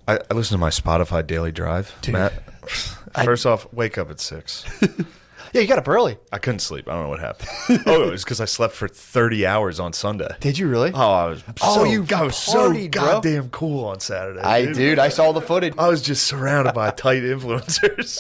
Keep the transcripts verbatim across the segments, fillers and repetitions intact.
I, I listen to my Spotify daily drive, Dude, Matt. I- First off, wake up at six. Yeah, you got up early. I couldn't sleep. I don't know what happened. Oh, it was because I slept for thirty hours on Sunday. Did you really? Oh, I was Oh, so, you I was so partied, bro. goddamn cool on Saturday. I dude. dude, I saw the footage. I was just surrounded by tight influencers.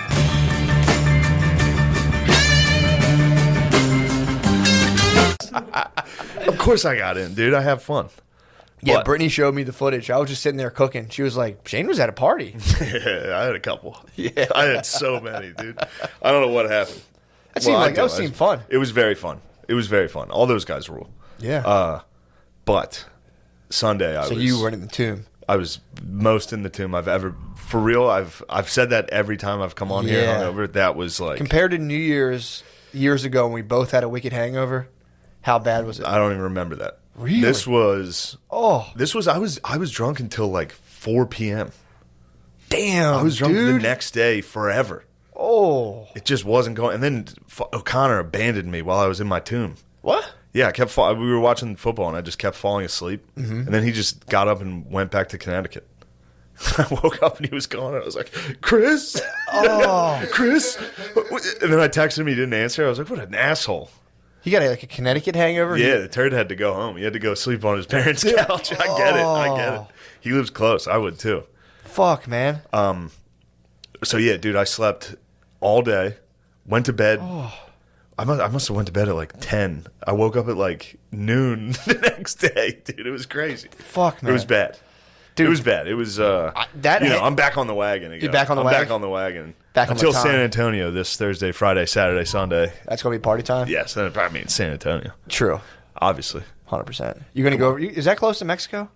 Of course I got in, dude. I have fun. Yeah, But- Brittany showed me the footage. I was just sitting there cooking. She was like, Shane was at a party. Yeah, I had a couple. Yeah. I had so many, dude. I don't know what happened. That seemed Well, I like do. that I- seemed fun. It was very fun. It was very fun. All those guys rule. Yeah. Uh, but Sunday, I so was you were in the tomb. I was most in the tomb I've ever. For real, I've I've said that every time I've come on here Yeah. hungover. That was like Compared to New Year's years ago when we both had a wicked hangover, how bad was it? I don't even remember that. Really? This was Oh, this was I was I was drunk until like four p.m. damn. I was drunk dude. the next day forever. Oh. It just wasn't going. And then F- O'Connor abandoned me while I was in my tomb. What? Yeah, I kept. Fall- we were watching football, and I just kept falling asleep. Mm-hmm. And then he just got up and went back to Connecticut. I woke up and he was gone. And I was like, "Chris, Oh. Chris." And then I texted him. He didn't answer. I was like, "What an asshole!" He got a, like a Connecticut hangover? Yeah, the turd had to go home. He had to go sleep on his parents' couch. I get it. I get it. Oh. He lives close. I would too. Fuck, man. So yeah, dude, I slept all day. Went to bed. Oh. I must, I must have went to bed at like ten. I woke up at like noon the next day, dude. It was crazy. Fuck, man. It was bad. Dude. It was bad. It was uh I- that you know, ha- I'm back on the wagon again. You're back on the I'm wagon? back on the wagon. Back on the until time. San Antonio this Thursday, Friday, Saturday, Sunday. That's going to be party time? Yes, then it probably means San Antonio. True. Obviously. one hundred percent. You're going to go over. Is that close to Mexico?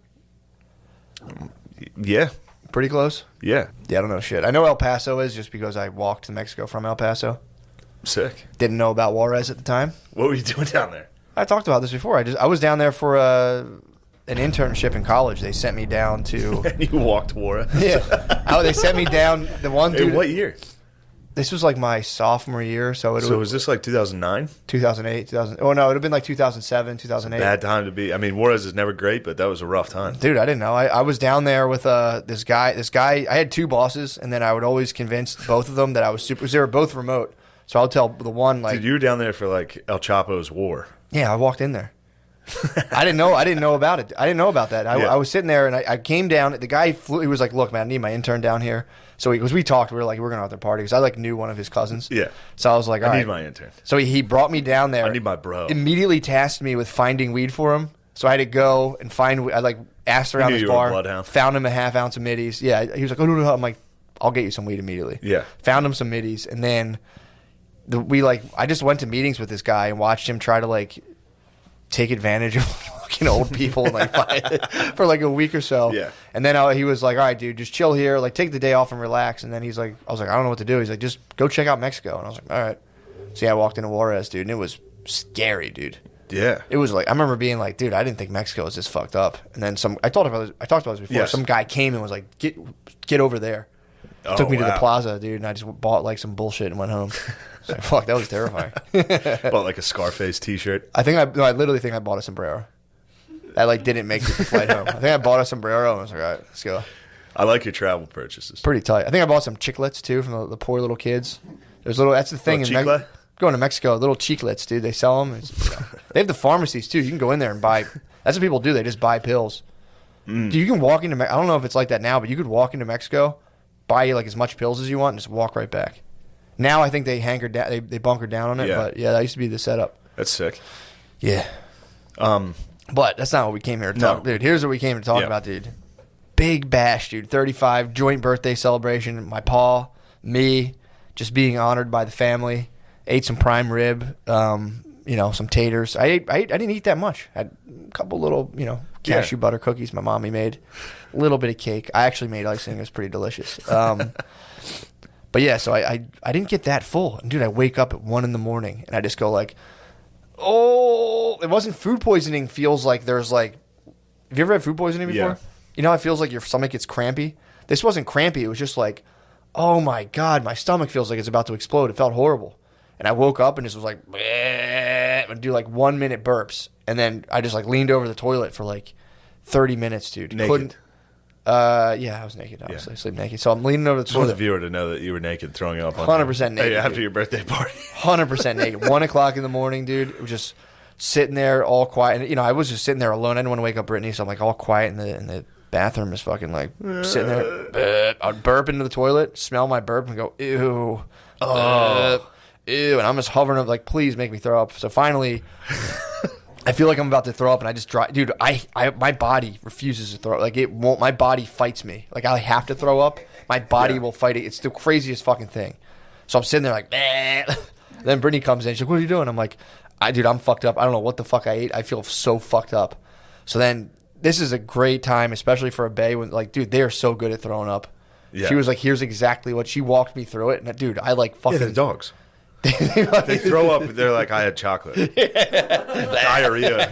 Yeah. Pretty close? Yeah. Yeah, I don't know shit. I know El Paso is just because I walked to Mexico from El Paso. Sick. Didn't know about Juarez at the time. What were you doing down there? I talked about this before. I just I was down there for a, an internship in college. They sent me down to You walked Juarez. yeah. Oh, they sent me down. The one dude. In what year? This was like my sophomore year, so it So was was this like two thousand nine? two thousand eight, two thousand. Oh no, it would have been like two thousand seven, two thousand eight. Bad time to be. I mean, Juarez is never great, but that was a rough time. Dude, I didn't know. I, I was down there with uh this guy. This guy. I had two bosses, and then I would always convince both of them that I was super. Because they were both remote, so I'll tell the one like, Dude, you were down there for like El Chapo's war. yeah, I walked in there. I didn't know. I didn't know about it. I didn't know about that. I, Yeah. I was sitting there, and I, I came down. The guy flew. He was like, "Look, man, I need my intern down here." So because we talked, we were like, "We're going to have their party." Because I like knew one of his cousins. Yeah. So I was like, "All I right." need my intern. So he, he brought me down there. I need my bro. Immediately tasked me with finding weed for him. So I had to go and find. I like asked around knew his you were a bar, bloodhound. found him a half ounce of middies. Yeah, he was like, "Oh no, no, no." I'm like, "I'll get you some weed immediately." Yeah. Found him some middies, and then the, we like. I just went to meetings with this guy and watched him try to like take advantage of fucking old people and like for like a week or so. Yeah. And then I, he was like, "All right, dude, just chill here. Like, take the day off and relax." And then he's like, "I was like, I don't know what to do." He's like, "Just go check out Mexico." And I was like, "All right." So yeah, I walked into Juarez, dude, and it was scary, dude. Yeah. It was like I remember being like, dude, I didn't think Mexico was this fucked up. And then some. I talked about this. I talked about this before. Yes. Some guy came and was like, "Get, get over there." Oh, Took me to the wow. plaza, dude, and I just bought like some bullshit and went home. So, fuck, that was terrifying. Bought like a Scarface T-shirt. I think I, no, I literally think I bought a sombrero. I like didn't make the flight home. I think I bought a sombrero and I was like, all right, let's go. I like your travel purchases. Pretty tight. I think I bought some chiclets too from the, the poor little kids. There's little. That's the thing. Little in Me- chicle? going to Mexico, little chiclets, dude. They sell them. It's, you know, they have the pharmacies too. You can go in there and buy. That's what people do. They just buy pills. Mm. Dude, you can walk into. Me- I don't know if it's like that now, but you could walk into Mexico, buy like as much pills as you want, and just walk right back. Now I think they hankered down. They they bunkered down on it. Yeah. But yeah, that used to be the setup. That's sick. Yeah. Um, But that's not what we came here to No. talk. Dude, here's what we came to talk Yeah. about, dude. Big bash, dude. thirty-five, joint birthday celebration. My pa, me, just being honored by the family. Ate some prime rib, um, you know, some taters. I ate, I, ate, I didn't eat that much. I had a couple little, you know, cashew Yeah. butter cookies my mommy made. A little bit of cake. I actually made icing. It was pretty delicious. Um, but yeah, so I, I, I didn't get that full. And dude, I wake up at one in the morning and I just go like, oh, it wasn't food poisoning. Feels like there's like, have you ever had food poisoning before? Yeah. You know how it feels like your stomach gets crampy? This wasn't crampy. It was just like, oh my God, my stomach feels like it's about to explode. It felt horrible. And I woke up and just was like, bleh, and do like one minute burps. And then I just like leaned over the toilet for like thirty minutes, dude. Naked. Couldn't. Uh, yeah, I was naked, obviously. Yeah. Sleep naked. So I'm leaning over the Just want the toilet. viewer to know that you were naked throwing up on one hundred percent naked, Hey, after dude. your birthday party. one hundred percent naked. One o'clock in the morning, dude. It was just sitting there all quiet. And, you know, I was just sitting there alone. I didn't want to wake up Brittany, so I'm like all quiet in the in the bathroom, just fucking like sitting there. I'd burp into the toilet, smell my burp, and go, ew. Oh. Ew. And I'm just hovering, like, please make me throw up. So finally, I feel like I'm about to throw up, and I just dry. Dude, I, I my body refuses to throw up. Like, it won't. My body fights me. Like, I have to throw up. My body Yeah. will fight it. It's the craziest fucking thing. So I'm sitting there like, bah. Then Brittany comes in. She's like, what are you doing? I'm like, I dude, I'm fucked up. I don't know what the fuck I ate. I feel so fucked up. So then this is a great time, especially for a bae, when, like, dude, they are so good at throwing up. Yeah. She was like, here's exactly what. She walked me through it. And, dude, I, like, fucking. Yeah, they're dogs. They throw up. They're like, I had chocolate. Diarrhea.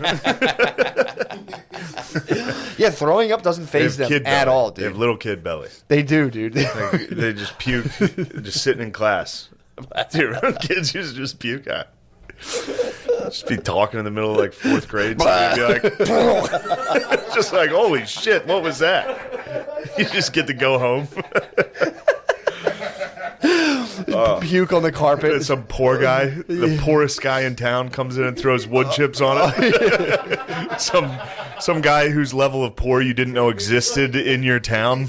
Yeah, throwing up doesn't They have phase them kid at belly. all, They have dude. little kid belly. They do, dude. Like, they just puke, just sitting in class. Dude, kids used to just puke at. Just be talking in the middle of like fourth grade. So they'd be like, just like, holy shit, what was that? You just get to go home. Puke on the carpet. And some poor guy, the poorest guy in town, comes in and throws wood chips on it. some some guy whose level of poor you didn't know existed in your town.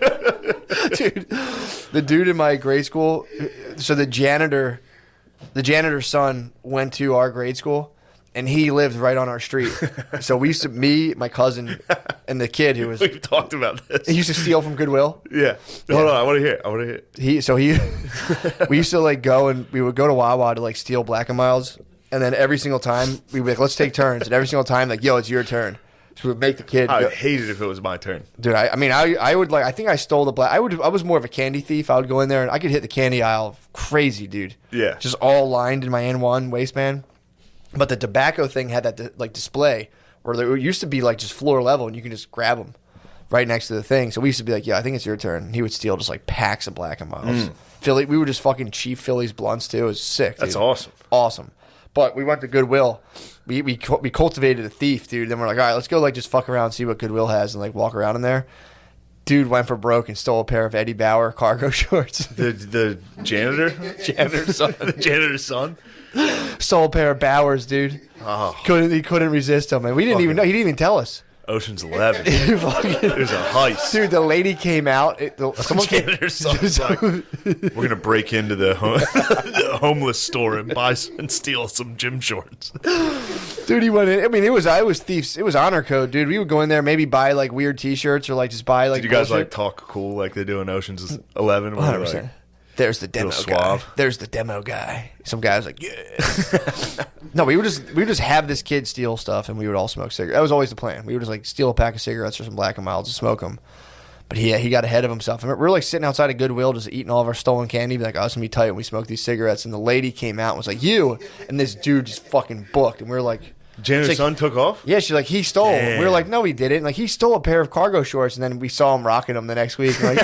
Dude, the dude in my grade school, so the janitor, the janitor's son went to our grade school, and he lived right on our street. So we used to, me, my cousin, and the kid who was, We've talked about he this. used to steal from Goodwill. Yeah. Hold on, I want to hear it. I want to hear it. He so he, we used to like go and we would go to Wawa to like steal Black and Milds, and then every single time we would be like, let's take turns, and every single time like, yo, it's your turn. So we would make the kid. I go, would hate it if it was my turn. Dude, I, I mean, I, I would like. I think I stole the black. I would. I was more of a candy thief. I would go in there and I could hit the candy aisle, crazy, dude. Yeah. Just all lined in my N one waistband. But the tobacco thing had that like display where there used to be like just floor level and you can just grab them right next to the thing. So we used to be like, yeah, I think it's your turn. And he would steal just like packs of Black and Milds. Philly, we would just fucking cheap Phillies blunts too. It was sick. Dude. That's awesome. Awesome. But we went to Goodwill. We we we cultivated a thief, dude. Then we're like, all right, let's go like just fuck around, see what Goodwill has, and like walk around in there. Dude went for broke and stole a pair of Eddie Bauer cargo shorts. The the janitor, Janitor's son. the janitor's son. Stole a pair of Bowers, dude. Oh, Couldn't he couldn't resist them, and we didn't even know. He didn't even tell us. Ocean's Eleven. Fucking- There's a heist. Dude, the lady came out. It, the, someone came, Janitor's son's like, we're gonna break into the, home, the homeless store and buy some, and steal some gym shorts. dude, he went in. I mean, it was I was thieves. It was honor code, dude. We would go in there, maybe buy like weird T-shirts or like just buy like. Did you guys bullshit. like talk cool like they do in Ocean's Eleven? Where one hundred they're percent. like, There's the demo Little guy. suave. There's the demo guy. Some guy was like, yeah. No, we would just we would just have this kid steal stuff, and we would all smoke cigarettes. That was always the plan. We would just like steal a pack of cigarettes or some Black and Milds and smoke them. But he he got ahead of himself. And we were like sitting outside of Goodwill, just eating all of our stolen candy. Be like, oh, it's gonna be tight when we smoke these cigarettes. And the lady came out and was like, you. And this dude just fucking booked. And we were like, janitor's she's like, son took off? yeah, she's like, he stole. Damn. We were like, no, he didn't. Like, he stole a pair of cargo shorts, and then we saw him rocking them the next week. We're like,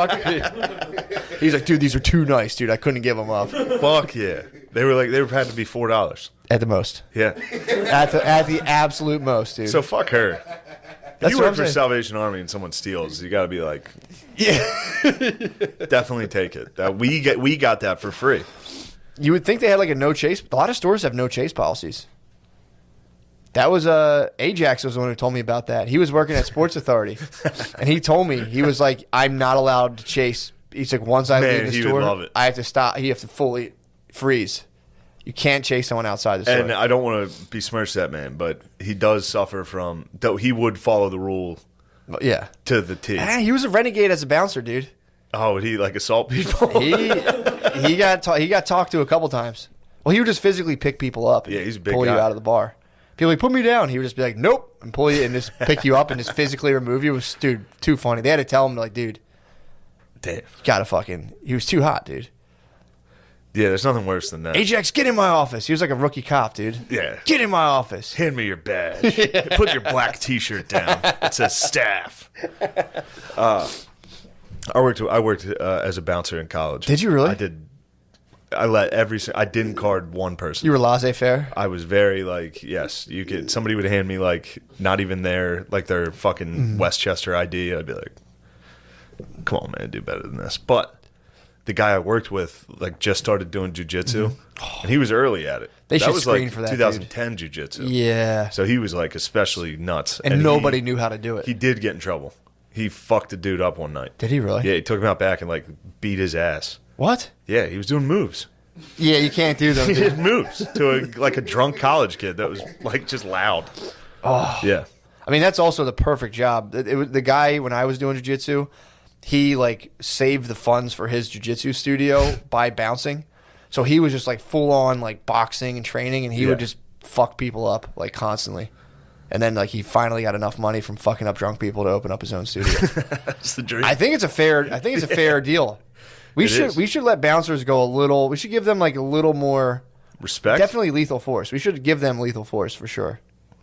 motherfucker. He's like, dude, these are too nice, dude. I couldn't give them up. Fuck yeah. They were like, they were had to be four dollars. At the most. Yeah. At the at the absolute most, dude. So fuck her. If That's you what work I'm for saying. Salvation Army and someone steals, you got to be like, Yeah. definitely take it. That we get, we got that for free. You would think they had like a no chase. A lot of stores have no chase policies. That was uh, Ajax was the one who told me about that. He was working at Sports Authority, and he told me he was like, "I'm not allowed to chase." He's like, "Once I Man, leave the he would store, love it. I have to stop. You have to fully freeze. You can't chase someone outside the store." And I don't want to besmirch that man, but he does suffer from, though he would follow the rule But yeah, to the T. Ah, he was a renegade as a bouncer, dude. Oh, would he like assault people? He he got ta- he got talked to a couple times. Well, he would just physically pick people up. And Yeah, he's a big pull you guy. out of the bar. People like, put me down. He would just be like, nope, and pull you and just pick you up and just physically remove you. It was, dude, too funny. They had to tell him, like, dude, Damn. you gotta fucking. He was too hot, dude. Yeah, there's nothing worse than that. Ajax, get in my office. He was like a rookie cop, dude. Yeah. Get in my office. Hand me your badge. Put your black T-shirt down. It says staff. Uh, I worked. I worked uh, as a bouncer in college. Did you really? I did I let every. I didn't card one person. You were laissez-faire? I was very like, yes, you could. Somebody would hand me like not even their like their fucking mm. Westchester I D. I'd be like, come on, man, do better than this. But the guy I worked with like just started doing jujitsu, mm-hmm. and he was early at it. They that should was screen like for that, twenty ten jujitsu. Yeah. So he was like especially nuts, and, and nobody he, knew how to do it. He did get in trouble. He fucked a dude up one night. Did he really? Yeah, he took him out back and like beat his ass. What? Yeah, he was doing moves. Yeah, you can't do them. He did moves to a, like a drunk college kid that was like just loud. Oh, yeah. I mean, that's also the perfect job. It, it was the guy when I was doing jiu-jitsu, he like saved the funds for his jiu-jitsu studio by bouncing. So he was just like full on like boxing and training, and he yeah. would just fuck people up like constantly. And then like he finally got enough money from fucking up drunk people to open up his own studio. That's the dream. I think it's a fair. I think it's a fair deal. We it should is. we should let bouncers go a little. We should give them like a little more respect. Definitely lethal force. We should give them lethal force for sure.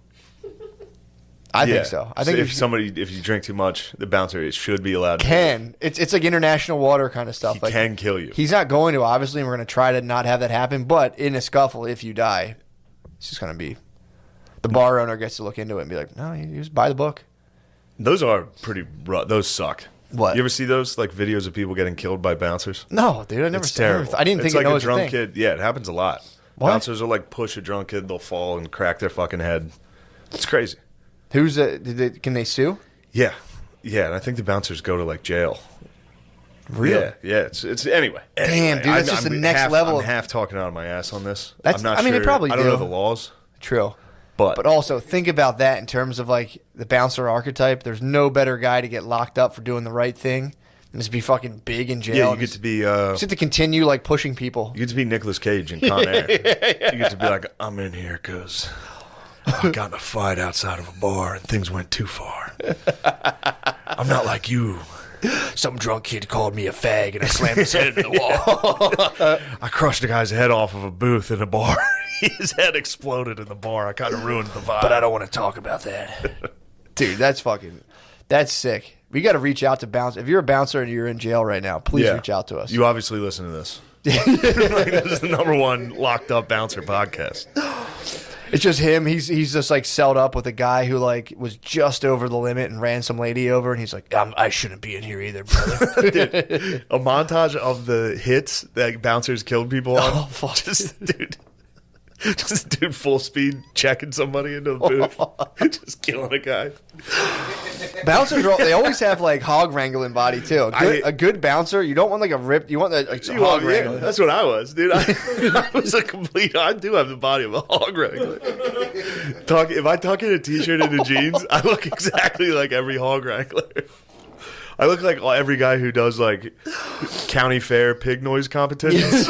I yeah. think so. I think so if should, somebody if you drink too much, the bouncer should be allowed. to Can it's it's like international water kind of stuff. He like, can kill you. He's not going to obviously. And we're going to try to not have that happen. But in a scuffle, if you die, it's just going to be the bar owner gets to look into it and be like, no, you just buy the book. Those are pretty rough. Those suck. What? You ever see those like videos of people getting killed by bouncers? No, dude, I never. It's saw, terrible. I didn't think it's it like a was drunk a thing. kid. Yeah, it happens a lot. What? Bouncers will like push a drunk kid, they'll fall and crack their fucking head. It's crazy. Who's the? Did they, can they sue? Yeah, yeah, and I think the bouncers go to like jail. Really? Yeah, yeah. It's it's anyway. Damn, anyway, dude, that's I'm, just I'm the next half, level. I'm of, half talking out of my ass on this. That's, I'm not I mean, sure. they probably I don't do. know the laws. True. But, but also think about that in terms of like the bouncer archetype. There's no better guy to get locked up for doing the right thing than to be fucking big in jail. Yeah, you and get just, to be. Uh, just get to continue like pushing people. You get to be Nicolas Cage in Con Air. You get to be like, I'm in here because I got in a fight outside of a bar and things went too far. I'm not like you. Some drunk kid called me a fag and I slammed his head into the wall. I crushed a guy's head off of a booth in a bar. His head exploded in the bar. I kind of ruined the vibe. But I don't want to talk about that. Dude, that's fucking, that's sick. We got to reach out to bounce. If you're a bouncer and you're in jail right now, please Yeah. reach out to us. You obviously listen to this. Like, this is the number one locked up bouncer podcast. It's just him. He's he's just like celled up with a guy who like was just over the limit and ran some lady over, and he's like, I'm, I shouldn't be in here either, brother. Dude, a montage of the hits that bouncers killed people on. Oh, fuck. Just, dude. Just a dude full speed checking somebody into the booth. Just killing a guy. Bouncers, are, all- they always have like hog wrangling body too. A good, I- a good bouncer, you don't want like a ripped, you want the, like, You hog are, yeah, wrangling. that's what I was, dude. I, I was a complete. I do have the body of a hog wrangler. Talk, if I tuck in a t-shirt into jeans, I look exactly like every hog wrangler. I look like every guy who does like county fair pig noise competitions.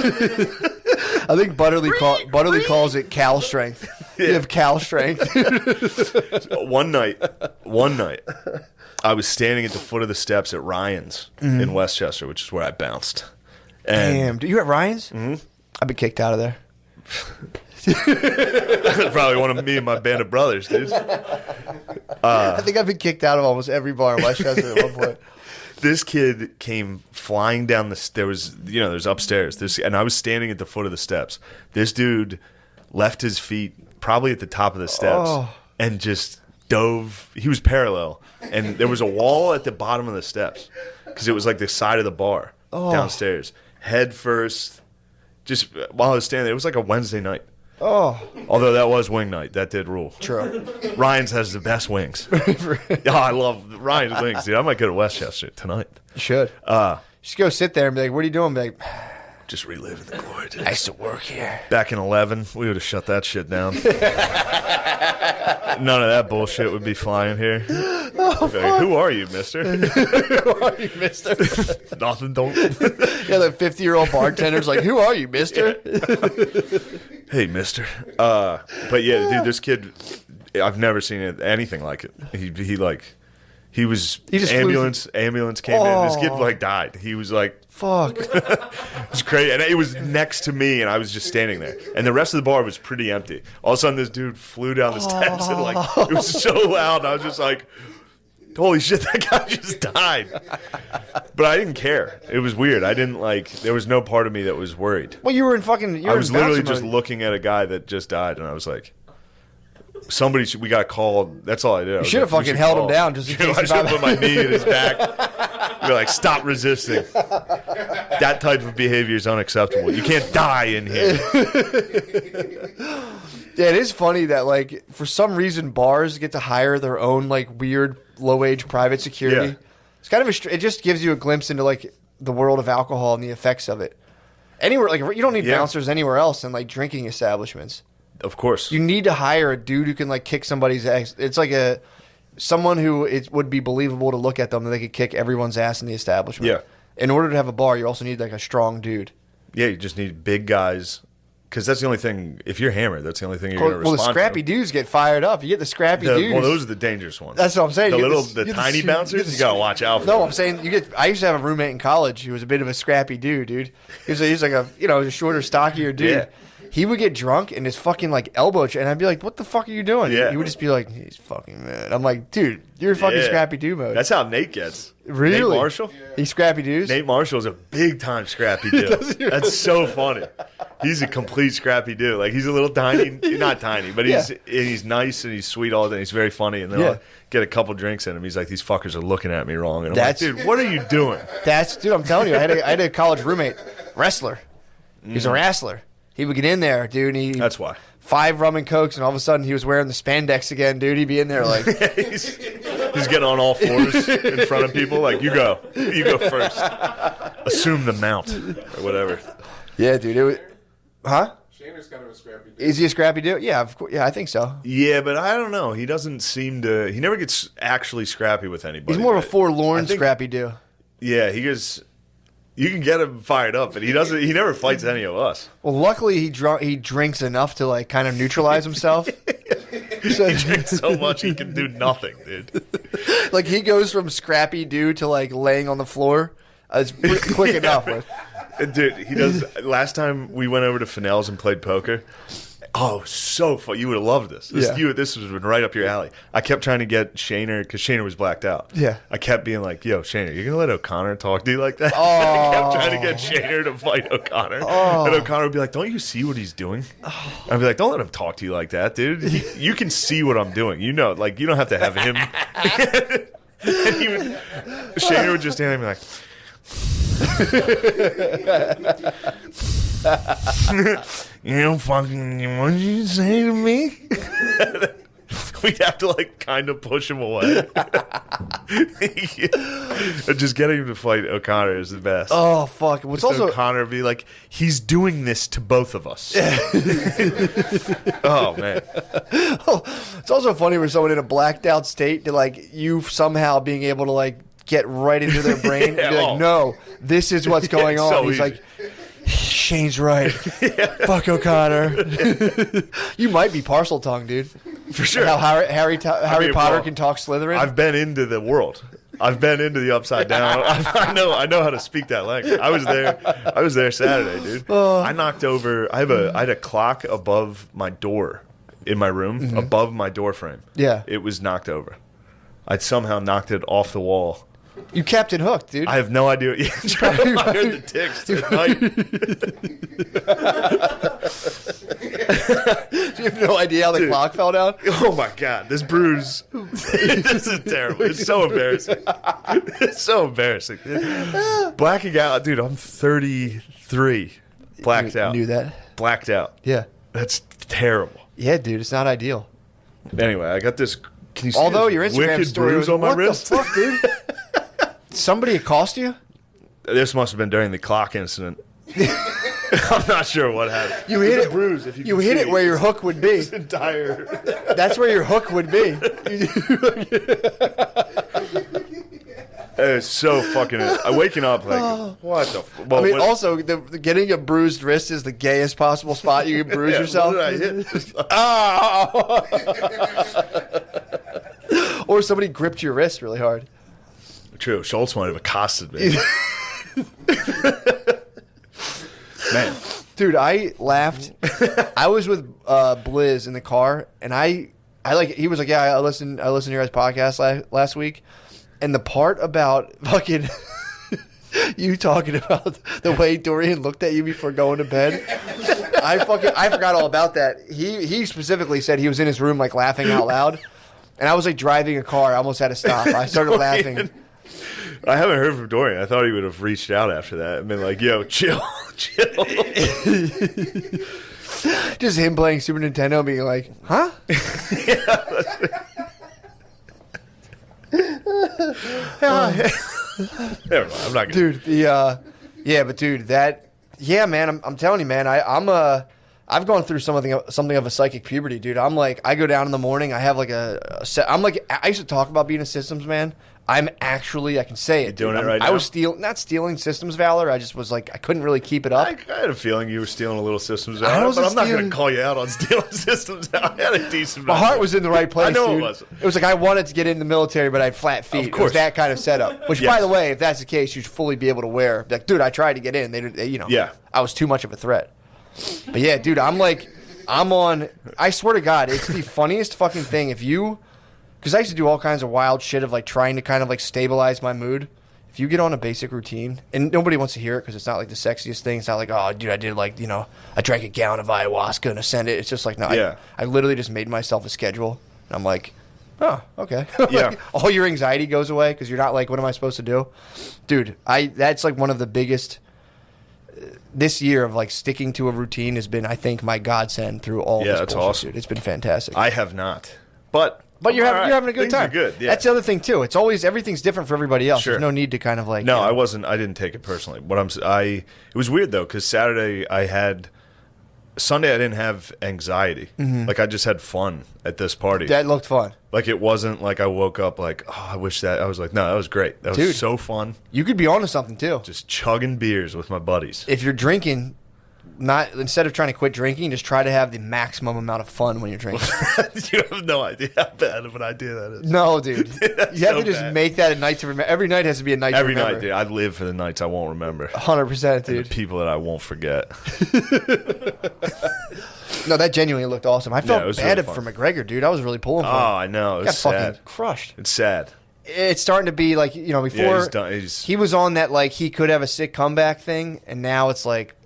I think Butterly call, Butterly calls it cow strength. You have cow strength. one night, one night, I was standing at the foot of the steps at Ryan's mm-hmm. in Westchester, which is where I bounced. And Damn, dude, you at Ryan's? Mm-hmm. I've been kicked out of there. That's probably one of me and my band of brothers, dude. Uh, I think I've been kicked out of almost every bar in Westchester at one point. This kid came flying down the. There was, you know, there's upstairs. This, and I was standing at the foot of the steps. This dude left his feet probably at the top of the steps Oh. and just dove. He was parallel, and there was a wall at the bottom of the steps because it was like the side of the bar Oh. downstairs. Head first, just while I was standing there. It was like a Wednesday night. Oh, Although that was wing night. That did rule. true. Ryan's has the best wings. Oh, I love Ryan's wings, dude. I might go to Westchester tonight. You should. Uh, Just go sit there and be like, what are you doing? Be like, just reliving the glory days. I used to work here. Back in eleven, we would have shut that shit down. None of that bullshit would be flying here. Oh, Like, who are you, mister? Who are you, mister? Nothing, don't. Yeah, the fifty-year-old bartender's like, who are you, mister? Hey, mister. Uh, but yeah, dude, this kid, I've never seen it, anything like it. He, he like, he was, He just flew ambulance, ambulance came in. This kid, Oh. like, died. He was like, Fuck. it was crazy. And it was next to me, and I was just standing there. And the rest of the bar was pretty empty. All of a sudden, this dude flew down the steps, and, like, it was so loud. And I was just like, holy shit, that guy just died. But I didn't care. It was weird. I didn't like. There was no part of me that was worried. Well, you were in fucking. You were I was in literally bouncer just mode. looking at a guy that just died, and I was like, somebody. Should, we got called. That's all I did. I You was should have like, we fucking held call. him down just in You know, case. I he should have got- put my knee in his back. Be like, stop resisting. That type of behavior is unacceptable. You can't die in here. Yeah, it is funny that like for some reason bars get to hire their own like weird low wage private security. Yeah. It's kind of a, str- it just gives you a glimpse into like the world of alcohol and the effects of it. Anywhere like you don't need Yeah. bouncers anywhere else than like drinking establishments. Of course. You need to hire a dude who can like kick somebody's ass. It's like a someone who it would be believable to look at them that they could kick everyone's ass in the establishment. Yeah. In order to have a bar, you also need like a strong dude. Yeah, you just need big guys. Because that's the only thing. If you're hammered, that's the only thing you're Well, going to well, the respond scrappy to. dudes get fired up. You get the scrappy The- dudes. well, those are the dangerous ones. That's what I'm saying. The You get little, the- the, you get the tiny su- you bouncers, get the you got to watch out for. No, them. I'm saying you get. I used to have a roommate in college who was a bit of a scrappy dude, dude. He was, a, he was like a you know a shorter, stockier dude. Yeah. He would get drunk and his fucking like elbow, ch- and I'd be like, "What the fuck are you doing?" Yeah. He would just be like, "He's fucking mad." I'm like, "Dude, you're fucking Yeah. scrappy dude mode." That's how Nate gets. Really? Nate Marshall? He's scrappy dudes. Nate Marshall's a big time scrappy dude. That's so funny. He's a complete scrappy dude. Like he's a little tiny, not tiny, but he's Yeah. and he's nice and he's sweet all day. He's very funny, and then Yeah. I'll get a couple drinks in him. He's like, these fuckers are looking at me wrong, and I'm That's- like, dude, what are you doing? That's dude. I'm telling you, I had a, I had a college roommate, wrestler. He was a wrestler. He would get in there, dude. And he, Mm. That's why. Five rum and cokes, and all of a sudden he was wearing the spandex again, dude. He'd be in there like, he's, he's getting on all fours in front of people. Like, you go, you go first. Assume the mount or whatever. yeah, dude. It was, huh? Shayner's kind of a scrappy dude. Is he a scrappy dude? Yeah, of course. Yeah, I think so. Yeah, but I don't know. He doesn't seem to. He never gets actually scrappy with anybody. He's more of a but forlorn I think- scrappy dude. Yeah, he gets. You can get him fired up, but he doesn't. He never fights any of us. Well, luckily he drunk. He drinks enough to like kind of neutralize himself. So, He drinks so much he can do nothing, dude. like he goes from scrappy dude to like laying on the floor. Uh, it's pretty quick enough. Like, Dude, he does. Last time we went over to Fennell's and played poker. Oh, so fun! You would have loved this. This, Yeah. you, this was right up your alley. I kept trying to get Shayner because Shayner was blacked out. Yeah. I kept being like, "Yo, Shayner, you're gonna let O'Connor talk to you like that?" Oh. I kept trying to get Shayner to fight O'Connor, and O'Connor would be like, "Don't you see what he's doing?" I'd be like, "Don't let him talk to you like that, dude. He, you can see what I'm doing. You know, like you don't have to have him." And he would, Shayner would just stand there and be like. You know, fucking, what did you say to me? We'd have to like kind of push him away. Just getting him to fight O'Connor is the best. oh fuck! What's Just also O'Connor would be like, he's doing this to both of us. Oh man, it's also funny when someone in a blacked out state to like you somehow being able to like get right into their brain and be Yeah, like, oh. no, this is what's going it's on. so He's easy. like, Shane's right. Fuck O'Connor. You might be parcel tongue, dude. for sure. How Harry Harry, Harry mean, Potter well, can talk Slytherin. I've been into the world. I've been into the upside down. I know. I know how to speak that language. I was there. I was there Saturday, dude. I knocked over. I have a. I had a clock above my door in my room, above my door frame. Yeah. It was knocked over. I'd somehow knocked it off the wall. You Captain Hook, dude. I have no idea. Yeah, I heard the ticks at night. you have no idea how the Dude. clock fell down. Oh my god, this bruise. This is terrible. It's so embarrassing. It's so embarrassing. Blacking out, dude. I'm thirty-three. Blacked You out. Knew that. Blacked out. Yeah. That's terrible. Yeah, dude. It's not ideal. Anyway, I got this. Can you see Although this your Instagram wicked story bruise was on my what wrist? the fuck, dude? Somebody accost you? This must have been during the clock incident. I'm not sure what happened. You hit It's a it. bruise. If you, You can hit see it where your hook would be. entire. That's where your hook would be. It's so fucking. I'm waking up like what the. f- Well, I mean, what- also, the, the getting a bruised wrist is the gayest possible spot you can bruise yeah, yourself. What did I hit? Just like- Oh! Or somebody gripped your wrist really hard. True. Schultz might have accosted me. Man, Dude, I laughed. I was with uh, Blizz in the car, and I, I like. He was like, "Yeah, I listened. I listened to your guys' podcast last, last week," And the part about fucking you talking about the way Dorian looked at you before going to bed, I fucking I forgot all about that. He he specifically said he was in his room like laughing out loud, and I was like driving a car. I almost had to stop. I started laughing. I haven't heard from Dorian. I thought he would have reached out after that and been like, "Yo, chill, chill." Just him playing Super Nintendo, being like, "Huh?" Never mind. I'm not gonna. Dude, the uh, yeah, but dude, that yeah, man, I'm, I'm telling you, man, I, I'm uh, I've gone through something something of a psychic puberty, dude. I'm like, I go down in the morning, I have like a, a set. I'm like, I used to talk about being a systems man. I'm actually, I can say it. You're doing dude. it right I now? was stealing, not stealing systems valor. I just was like, I couldn't really keep it up. I, I had a feeling you were stealing a little systems I out, but wasn't I'm not going stealing- to call you out on stealing systems out. I had a decent. My heart was in the right place. I know dude. it was. It was like I wanted to get in the military, but I had flat feet. Of It was course. that kind of setup. Which, Yes. by the way, if that's the case, you should fully be able to wear. Like, dude, I tried to get in. They, they you know, Yeah. I was too much of a threat. But yeah, dude, I'm like, I'm on. I swear to God, it's the funniest fucking thing. If you, because I used to do all kinds of wild shit of like trying to kind of like stabilize my mood. If you get on a basic routine, and nobody wants to hear it because it's not like the sexiest thing. It's not like, oh, dude, I did like, you know, I drank a gallon of ayahuasca and ascended. It's just like, no, Yeah. I, I literally just made myself a schedule. And I'm like, oh, okay. Like, Yeah. all your anxiety goes away because you're not like, what am I supposed to do? Dude, I that's like one of the biggest, uh, this year of like sticking to a routine has been, I think, my godsend through all Yeah, this that's bullshit, awesome. dude. It's been fantastic. I have not, but but you're I'm having, all you're right. having a good Things time. Are good. Yeah. That's the other thing, too. It's always, everything's different for everybody else. Sure. There's no need to kind of like, No, you know, I wasn't. I didn't take it personally. What I'm, s- I it was weird though because Saturday I had, Sunday I didn't have anxiety. Like I just had fun at this party. that looked fun. Like it wasn't like I woke up like, oh, I wish that. I was like, no, that was great. That was Dude. so fun. You could be onto something, too. Just chugging beers with my buddies. If you're drinking, not instead of trying to quit drinking, just try to have the maximum amount of fun when you're drinking. You have no idea how bad of an idea that is. No, dude. That's You have so to just bad. make that a night to remember. Every night has to be a night Every to remember. night, dude. I live for the nights I won't remember. one hundred percent, And dude. the people that I won't forget. No, that genuinely looked awesome. I Yeah, felt it was bad really for fun. McGregor, dude. I was really pulling for Oh, him. I know. Got It's fucking sad. crushed. It's sad. It's starting to be like, you know, before Yeah, he's done. He's, he was on that, like, he could have a sick comeback thing, and now it's like,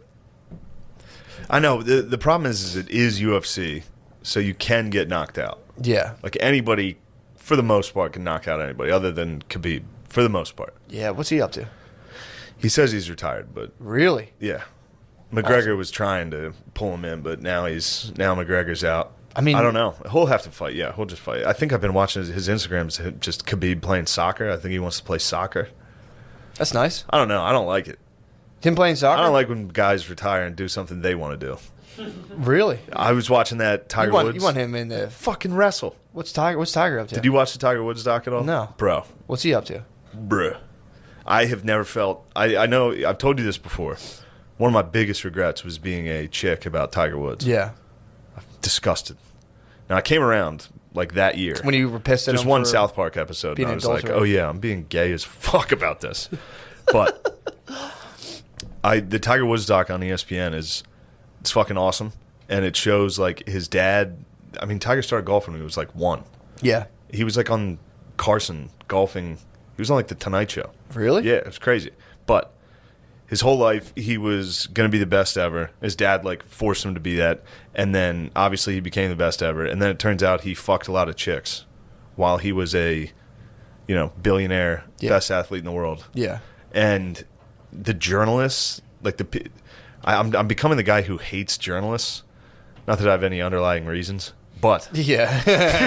I know. The, the problem is, is it is U F C, so you can get knocked out. yeah. Like anybody, for the most part, can knock out anybody other than Khabib, for the most part. Yeah, what's he up to? He says he's retired, but Really? yeah. McGregor was trying to pull him in, but now he's now McGregor's out. I mean- I don't know. He'll have to fight. Yeah, he'll just fight. I think I've been watching his, his Instagrams, just Khabib playing soccer. I think he wants to play soccer. That's nice. I don't know. I don't like it. Him playing soccer? I don't like when guys retire and do something they want to do. Really? I was watching that Tiger You want, Woods you want him in the... fucking wrestle. What's Tiger, what's Tiger up to? Did you watch the Tiger Woods doc at all? No. Bro. What's he up to? Bruh. I have never felt. I, I know. I've told you this before. One of my biggest regrets was being a chick about Tiger Woods. Yeah. Disgusted. Now, I came around like that year. When you were pissed at Just him one for South Park episode. being And I was an like, adulterer. oh, yeah, I'm being gay as fuck about this. But I the Tiger Woods doc on E S P N is it's fucking awesome. And it shows like his dad. I mean, Tiger started golfing when he was like one. Yeah. He was like on Carson golfing. He was on like the Tonight Show. Really? Yeah, it was crazy. But his whole life, he was going to be the best ever. His dad, like, forced him to be that. And then, obviously, he became the best ever. And then it turns out he fucked a lot of chicks while he was a, you know, billionaire, Yeah. best athlete in the world. Yeah. And the journalists, like, the pe- I, I'm, I'm becoming the guy who hates journalists. Not that I have any underlying reasons. But, Yeah.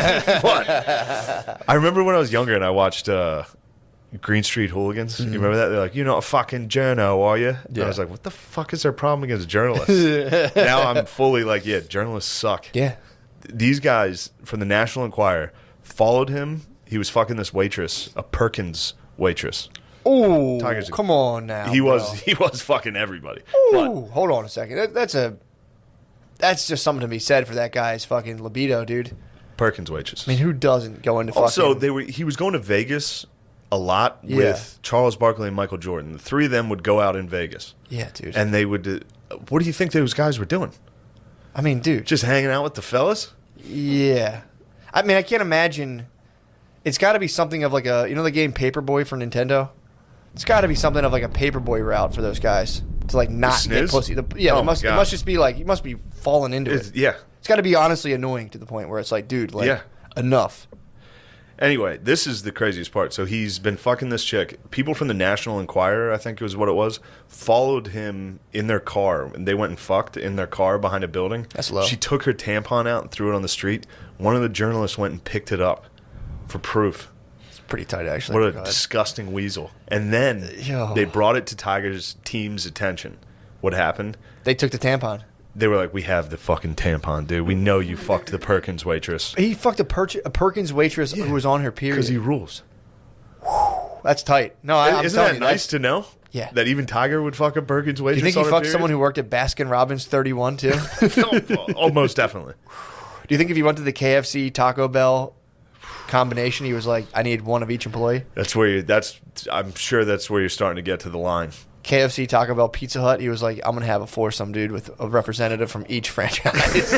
but I remember when I was younger and I watched uh, Green Street Hooligans. You remember that? They're like, "You're not a fucking journo, are you?" And Mm-hmm. Yeah. I was like, "What the fuck is their problem against journalists?" Now I'm fully like, "Yeah, journalists suck." yeah. These guys from the National Enquirer followed him. He was fucking this waitress, a Perkins waitress. Ooh, Tiger's a- come on now. he was bro. he was fucking everybody. Ooh, hold on a second. That, that's a that's just something to be said for that guy's fucking libido, dude. But Perkins waitress. I mean, who doesn't go into fucking? Also, they were he was going to Vegas a lot Yeah. with Charles Barkley and Michael Jordan. The three of them would go out in Vegas. yeah, dude. And they would. Uh, what do you think those guys were doing? I mean, dude. Just hanging out with the fellas? Yeah. I mean, I can't imagine. it's got to be something of like a, you know, the game Paperboy for Nintendo. It's got to be something of like a Paperboy route for those guys to like not get pussy. The, yeah, oh it must. It must just be like you must be falling into it's, it. Yeah, it's got to be honestly annoying to the point where it's like, dude, like yeah. enough. Anyway, this is the craziest part. So he's been fucking this chick. People from the National Enquirer, I think was what it was, followed him in their car, and they went and fucked in their car behind a building. That's low. She took her tampon out and threw it on the street. One of the journalists went and picked it up for proof. It's pretty tight, actually. What a God. disgusting weasel. And then Yo. they brought it to Tiger's team's attention. What happened? They took the tampon. They were like, we have the fucking tampon, dude. We know you fucked the Perkins waitress. He fucked a, per- a Perkins waitress yeah. who was on her period. Because he rules. That's tight. No, I, I'm Isn't telling that you, nice to know? Yeah. That even Tiger would fuck a Perkins Do waitress. you think he on her fucked period? someone who worked at Baskin Robbins thirty-one too? Almost definitely. Do you think if he went to the K F C Taco Bell combination, he was like, I need one of each employee? That's where you. That's. I'm sure that's where you're starting to get to the line. K F C, Taco Bell, Pizza Hut. He was like, I'm gonna have a foursome, dude, with a representative from each franchise.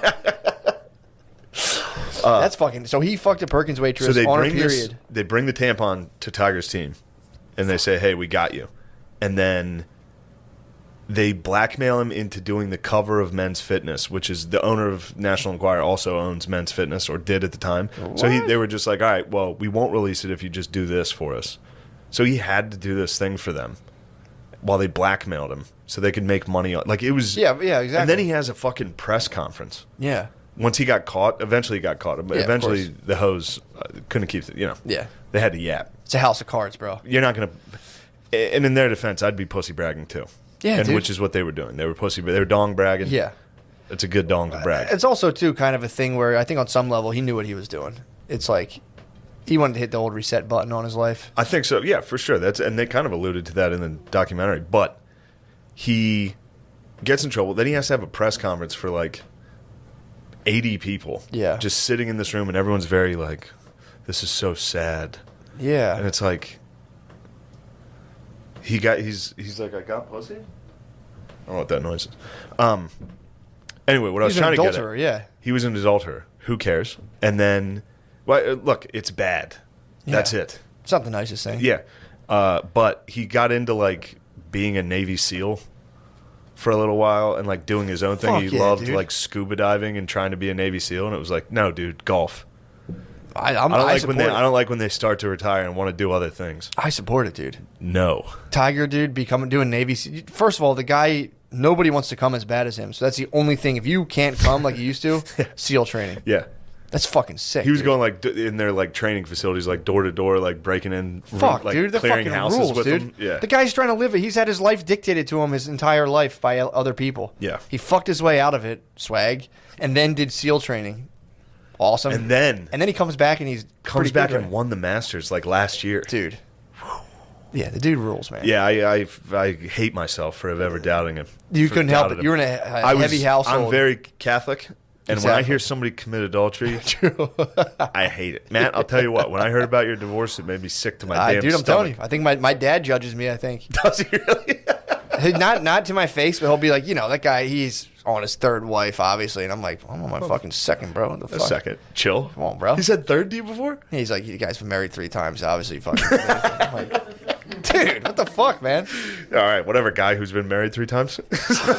uh, That's fucking. So he fucked a Perkins waitress so they on her bring period. This, they bring the tampon to Tiger's team, and they say, "Hey, we got you," and then they blackmail him into doing the cover of Men's Fitness, which is the owner of National Enquirer also owns Men's Fitness, or did at the time. What? So he, they were just like, all right, well, we won't release it if you just do this for us. So he had to do this thing for them while they blackmailed him so they could make money. On, like it was. Yeah, yeah, exactly. And then he has a fucking press conference. Yeah. Once he got caught, eventually he got caught. But Yeah, eventually the hose uh, couldn't keep, the, you know. Yeah. They had to yap. It's a house of cards, bro. You're not going to. And in their defense, I'd be pussy bragging too. Yeah, and dude. which is what they were doing. They were pussy. They were dong bragging. Yeah. It's a good dong to brag. It's also, too, kind of a thing where I think on some level he knew what he was doing. It's like he wanted to hit the old reset button on his life. I think so. Yeah, for sure. That's and they kind of alluded to that in the documentary. But he gets in trouble. Then he has to have a press conference for like eighty people. Yeah. Just sitting in this room, and everyone's very like, "This is so sad." Yeah. And it's like he got. He's he's like, "I got pussy." I don't know what that noise is. Um. Anyway, what I was He's trying an to get adulterer, at, yeah. he was an adulterer. Who cares? And then, well, look, it's bad. Yeah. That's it. It's not the nicest thing. Yeah. Uh, but he got into like being a Navy SEAL for a little while and like doing his own thing. Fuck he yeah, loved dude. like scuba diving and trying to be a Navy SEAL, and it was like, no, dude, golf. I, I'm, I don't I like when support they. it. I don't like when they start to retire and want to do other things. I support it, dude. No. Tiger, dude, becoming doing Navy. Se- First of all, the guy, nobody wants to come as bad as him. So that's the only thing. If you can't come like you used to, SEAL training. Yeah. That's fucking sick. He was dude. going like d- in their like training facilities, like door to door, like breaking in, Fuck, like dude, the clearing fucking houses rules, with dude. them. Yeah. The guy's trying to live it. He's had his life dictated to him his entire life by o- other people. Yeah. He fucked his way out of it, swag, and then did SEAL training. Awesome. And then and then he comes back and he's comes pretty back good, and right? won the Masters like last year. dude. Yeah, the dude rules, man. Yeah, I, I, I hate myself for ever doubting him. You For couldn't help doubted it. You were him. in a, a I was- heavy household. I'm very Catholic, and when I Exactly. hear somebody commit adultery, True. I hate it. Matt, I'll tell you what. When I heard about your divorce, it made me sick to my Uh, damn dude, I'm stomach. telling you. I think my, my dad judges me, I think. Does he really? not not to my face, but he'll be like, you know, that guy, he's on his third wife, obviously. And I'm like, I'm on my fucking second, bro. What the A fuck? second. Chill. Come on, bro. He said third to you before? He's like, you guys been married three times, obviously. Fucking. I'm like, dude, what the fuck, man? All right, whatever guy who's been married three times.